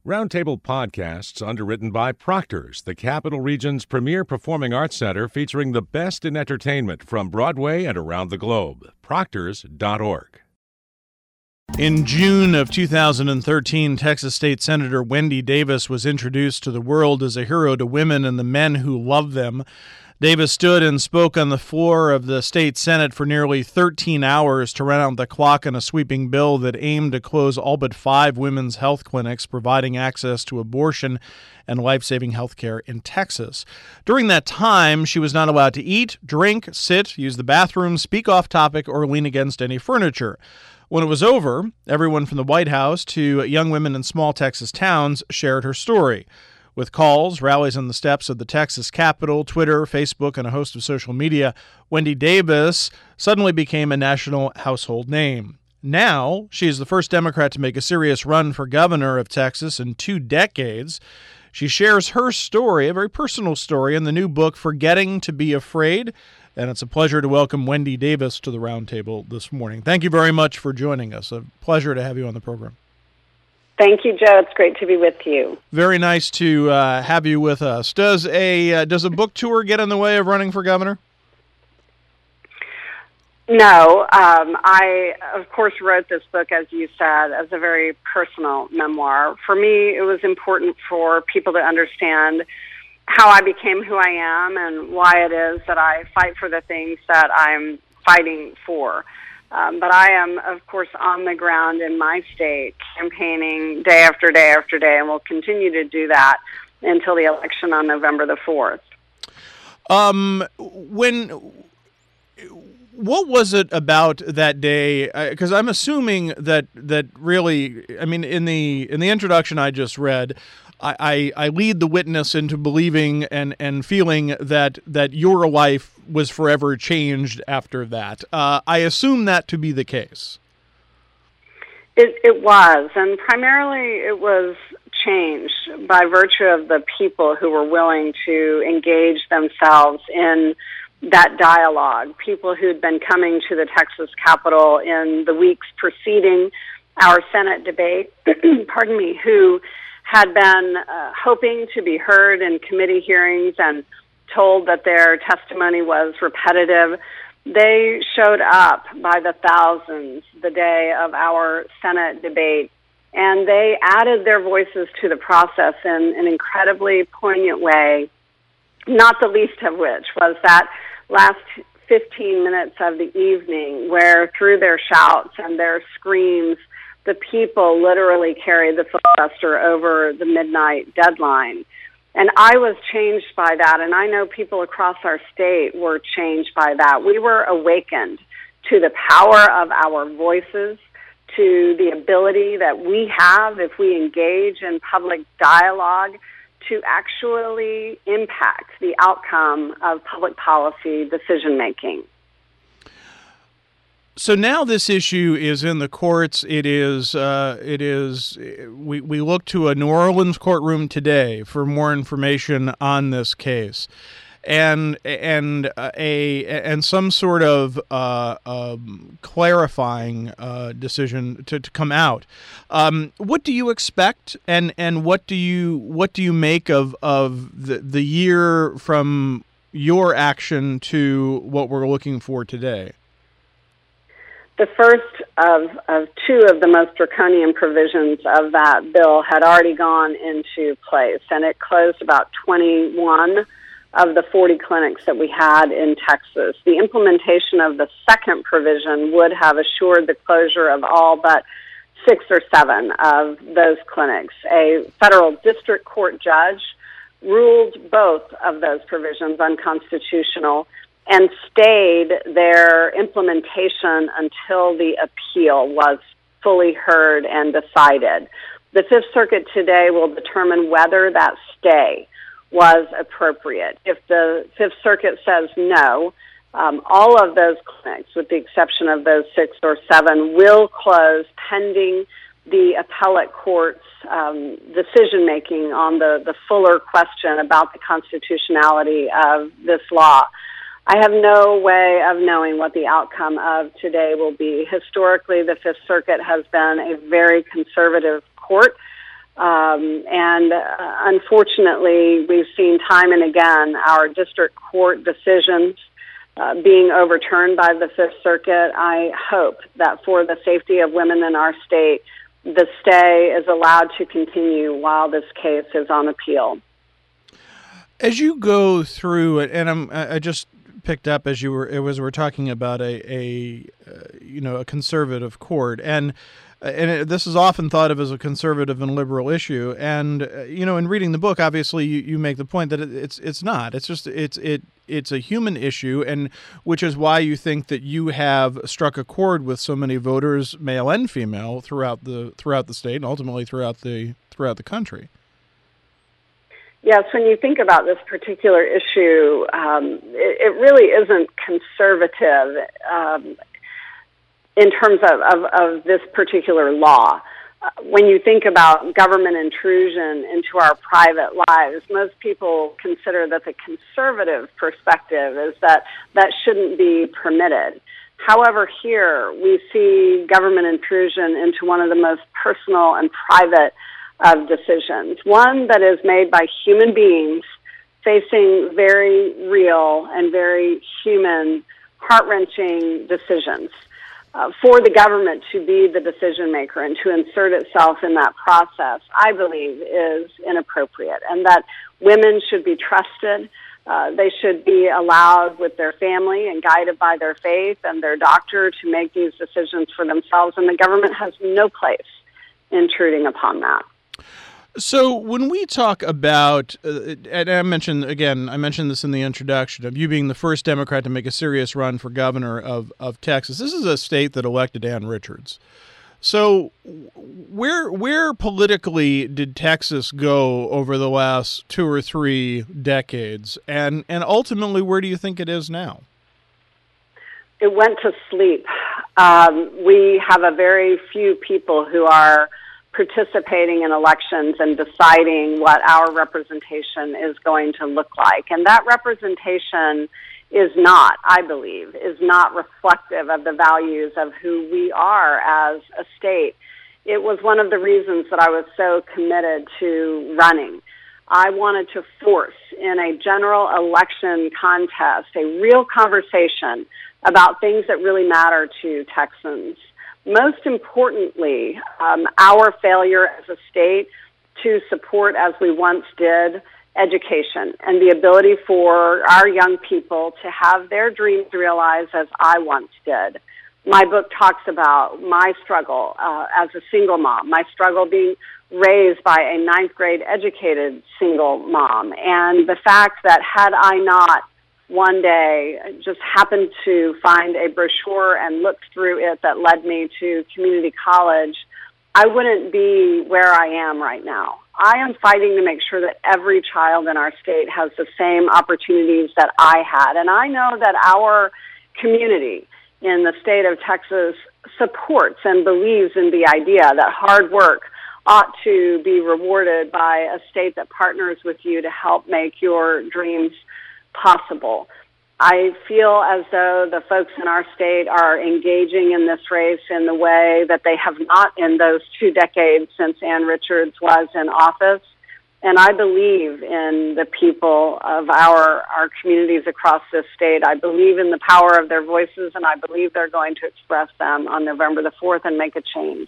Roundtable Podcasts underwritten by Proctor's, the Capital Region's premier performing arts center featuring the best in entertainment from Broadway and around the globe. Proctors.org. In June of 2013, Texas State Senator Wendy Davis was introduced to the world as a hero to women and the men who love them. Davis stood and spoke on the floor of the state Senate for nearly 13 hours to run out the clock on a sweeping bill that aimed to close all but 5 women's health clinics providing access to abortion and life-saving health care in Texas. During that time, she was not allowed to eat, drink, sit, use the bathroom, speak off topic, or lean against any furniture. When it was over, everyone from the White House to young women in small Texas towns shared her story. With calls, rallies on the steps of the Texas Capitol, Twitter, Facebook, and a host of social media, Wendy Davis suddenly became a national household name. Now, she is the first Democrat to make a serious run for governor of Texas in 2 decades. She shares her story, a very personal story, in the new book, Forgetting to Be Afraid. And it's a pleasure to welcome Wendy Davis to the Roundtable this morning. Thank you very much for joining us. A pleasure to have you on the program. Thank you, Joe. It's great to be with you. Very nice to have you with us. Does a book tour get in the way of running for governor? No. I, of course, wrote this book, as you said, as a very personal memoir. For me, it was important for people to understand how I became who I am and why it is that I fight for the things that I'm fighting for. But I am, of course, on the ground in my state, campaigning day after day after day, and will continue to do that until the election on November the 4th. What was it about that day? Because I'm assuming that really, I mean, in the introduction I just read, I lead the witness into believing and feeling that your life was forever changed after that. I assume that to be the case. It was, and primarily it was changed by virtue of the people who were willing to engage themselves in that dialogue, people who'd been coming to the Texas Capitol in the weeks preceding our Senate debate, pardon me, who had been hoping to be heard in committee hearings and told that their testimony was repetitive. They showed up by the thousands the day of our Senate debate, and they added their voices to the process in an incredibly poignant way, not the least of which was that last 15 minutes of the evening where through their shouts and their screams, the people literally carried the filibuster over the midnight deadline. And I was changed by that, and I know people across our state were changed by that. We were awakened to the power of our voices, to the ability that we have, if we engage in public dialogue, to actually impact the outcome of public policy decision-making. So now this issue is in the courts. We look to a New Orleans courtroom today for more information on this case, and some sort of clarifying decision to come out. What do you expect, and what do you make of the year from your action to what we're looking for today? The first of 2 of the most draconian provisions of that bill had already gone into place, and it closed about 21 of the 40 clinics that we had in Texas. The implementation of the second provision would have assured the closure of all but 6 or 7 of those clinics. A federal district court judge ruled both of those provisions unconstitutional and stayed their implementation until the appeal was fully heard and decided. The Fifth Circuit today will determine whether that stay was appropriate. If the Fifth Circuit says no, all of those clinics, with the exception of those 6 or 7, will close pending the appellate court's decision-making on the fuller question about the constitutionality of this law. I have no way of knowing what the outcome of today will be. Historically, the Fifth Circuit has been a very conservative court. And unfortunately, we've seen time and again our district court decisions being overturned by the Fifth Circuit. I hope that for the safety of women in our state, the stay is allowed to continue while this case is on appeal. As you go through it, and I just picked up as we're talking about a conservative court, and this is often thought of as a conservative and liberal issue. And in reading the book, obviously you make the point that it's not. It's just it's a human issue, and which is why you think that you have struck a chord with so many voters, male and female, throughout the state and ultimately throughout the country. Yes, when you think about this particular issue, it really isn't conservative in terms of this particular law. When you think about government intrusion into our private lives, most people consider that the conservative perspective is that shouldn't be permitted. However, here we see government intrusion into one of the most personal and private of decisions, one that is made by human beings facing very real and very human, heart-wrenching decisions. For the government to be the decision maker and to insert itself in that process, I believe, is inappropriate, and that women should be trusted. They should be allowed with their family and guided by their faith and their doctor to make these decisions for themselves, and the government has no place intruding upon that. So when we talk about, and I mentioned this in the introduction, of you being the first Democrat to make a serious run for governor of Texas, this is a state that elected Ann Richards. So where politically did Texas go over the last 2 or 3 decades? And ultimately, where do you think it is now? It went to sleep. We have a very few people who are participating in elections and deciding what our representation is going to look like. And that representation is not, I believe, reflective of the values of who we are as a state. It was one of the reasons that I was so committed to running. I wanted to force in a general election contest a real conversation about things that really matter to Texans. Most importantly, our failure as a state to support, as we once did, education and the ability for our young people to have their dreams realized as I once did. My book talks about my struggle as a single mom, my struggle being raised by a 9th grade educated single mom, and the fact that had I not one day just happened to find a brochure and looked through it that led me to community college, I wouldn't be where I am right now. I am fighting to make sure that every child in our state has the same opportunities that I had. And I know that our community in the state of Texas supports and believes in the idea that hard work ought to be rewarded by a state that partners with you to help make your dreams possible. I feel as though the folks in our state are engaging in this race in the way that they have not in those 2 decades since Ann Richards was in office. And I believe in the people of our communities across this state. I believe in the power of their voices, and I believe they're going to express them on November the 4th and make a change.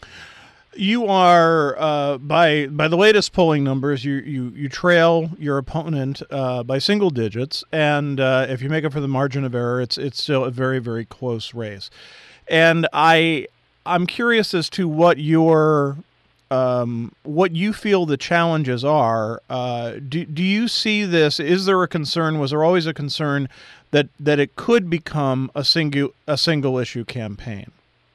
You are, by the latest polling numbers, you trail your opponent by single digits, and if you make up for the margin of error, it's still a very, very close race. And I'm curious as to what you feel the challenges are. Do you see this? Is there a concern? Was there always a concern that it could become a single issue campaign?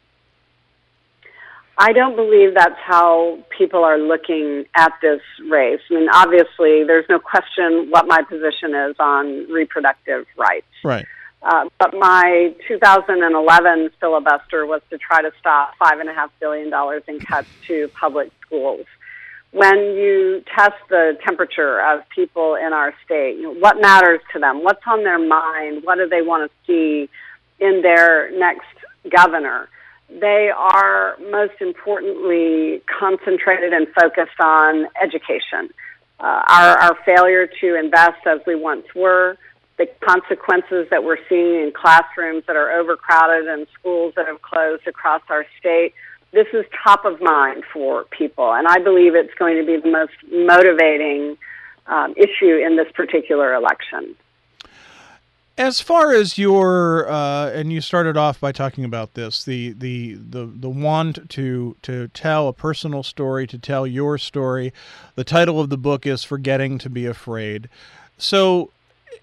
I don't believe that's how people are looking at this race. I mean, obviously, there's no question what my position is on reproductive rights. Right. But my 2011 filibuster was to try to stop $5.5 billion in cuts to public schools. When you test the temperature of people in our state, what matters to them? What's on their mind? What do they want to see in their next governor? they are most importantly concentrated and focused on education. Our failure to invest as we once were, the consequences that we're seeing in classrooms that are overcrowded and schools that have closed across our state, this is top of mind for people. And I believe it's going to be the most motivating issue in this particular election. As far as your, and you started off by talking about this, the want to tell a personal story, to tell your story. The title of the book is Forgetting to Be Afraid. So,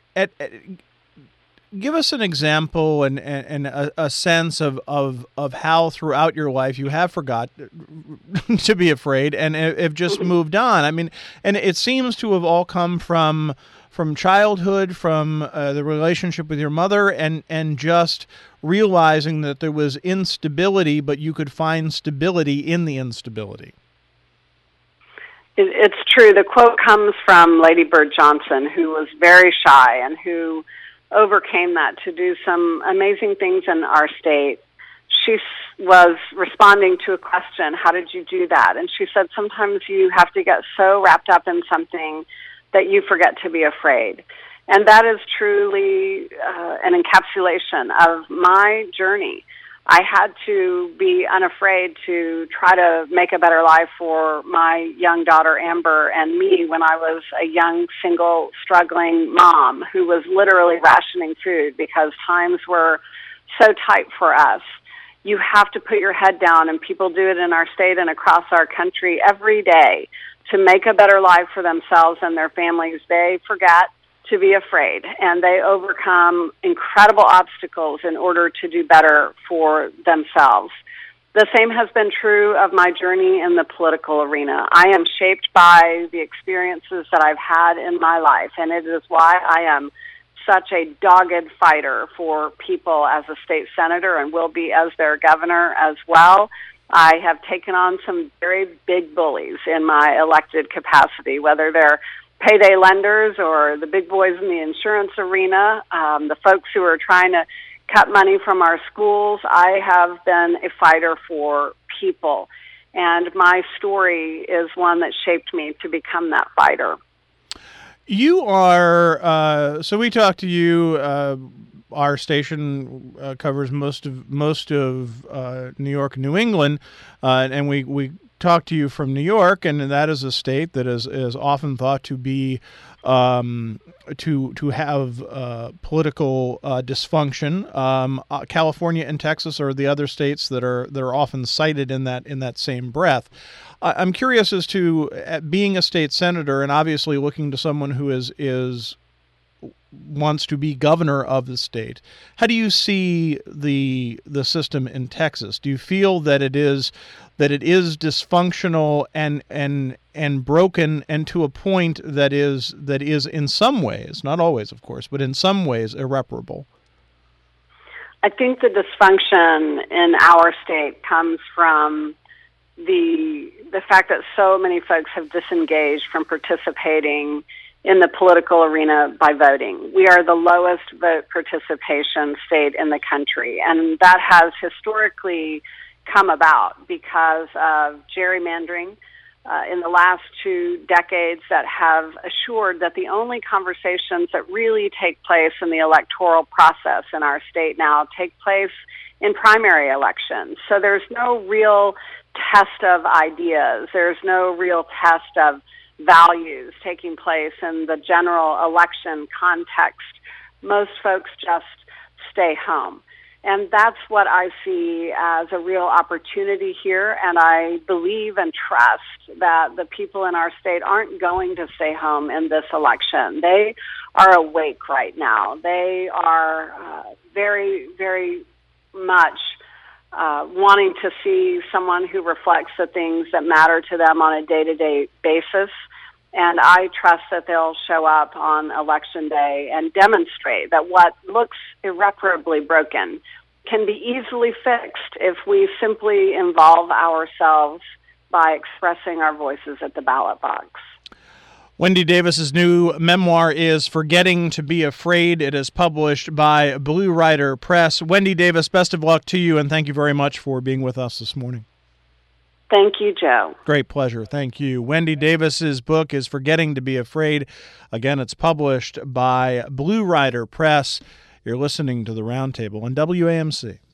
give us an example and a sense of how throughout your life you have forgot to be afraid and have just moved on. I mean, and it seems to have all come from childhood, from the relationship with your mother, and just realizing that there was instability, but you could find stability in the instability. It's true. The quote comes from Lady Bird Johnson, who was very shy and who overcame that to do some amazing things in our state. She was responding to a question, how did you do that? And she said, sometimes you have to get so wrapped up in something that you forget to be afraid. And that is truly an encapsulation of my journey. I had to be unafraid to try to make a better life for my young daughter, Amber, and me when I was a young, single, struggling mom who was literally rationing food because times were so tight for us. You have to put your head down, and people do it in our state and across our country every day to make a better life for themselves and their families. They forget to be afraid, and they overcome incredible obstacles in order to do better for themselves. The same has been true of my journey in the political arena. I am shaped by the experiences that I've had in my life, and it is why I am such a dogged fighter for people as a state senator and will be as their governor as well. I have taken on some very big bullies in my elected capacity, whether they're payday lenders or the big boys in the insurance arena, the folks who are trying to cut money from our schools. I have been a fighter for people, and my story is one that shaped me to become that fighter. You are, so we talked to you, our station covers most of New York and New England, and we talk to you from New York, and that is a state that is often thought to be to have political dysfunction. California and Texas are the other states that are often cited in that same breath. I'm curious as to being a state senator and obviously looking to someone who wants to be governor of the state. How do you see the system in Texas? Do you feel that it is dysfunctional and broken, and to a point that is in some ways, not always of course, but in some ways irreparable? I think the dysfunction in our state comes from the fact that so many folks have disengaged from participating in the political arena by voting. We are the lowest vote participation state in the country, and that has historically come about because of gerrymandering in the last 2 decades that have assured that the only conversations that really take place in the electoral process in our state now take place in primary elections. So there's no real test of ideas. There's no real test of values taking place in the general election context. Most folks just stay home. And that's what I see as a real opportunity here, and I believe and trust that the people in our state aren't going to stay home in this election. They are awake right now. They are very, very much wanting to see someone who reflects the things that matter to them on a day-to-day basis. And I trust that they'll show up on Election Day and demonstrate that what looks irreparably broken can be easily fixed if we simply involve ourselves by expressing our voices at the ballot box. Wendy Davis's new memoir is Forgetting to Be Afraid. It is published by Blue Rider Press. Wendy Davis, best of luck to you, and thank you very much for being with us this morning. Thank you, Joe. Great pleasure. Thank you. Wendy Davis's book is Forgetting to Be Afraid. Again, it's published by Blue Rider Press. You're listening to The Roundtable on WAMC.